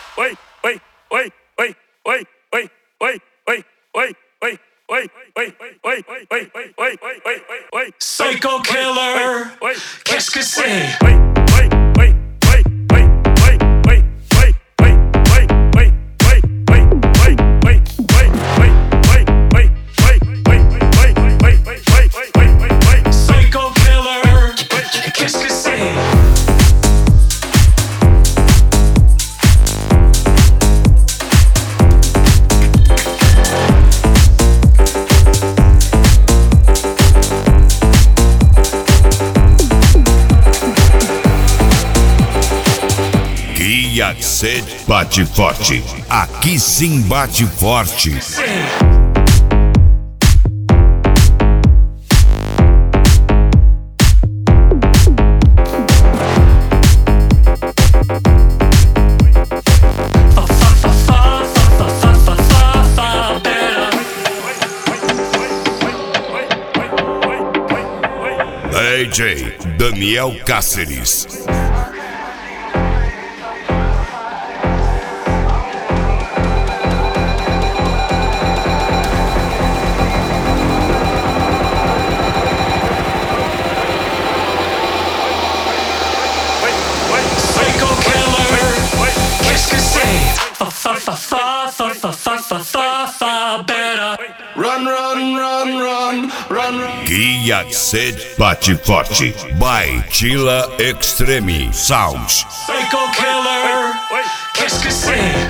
Psycho killer, qu'est-ce que c'est? Psycho killer, qu'est-ce que c'est? Guia Sede bate forte. Aqui sim bate forte. DJ Daniel Cáceres. Run, run, run, run, run, run. Guia Sede bate forte. By Chila Extreme Sounds. Psycho killer, qu'est-ce que c'est?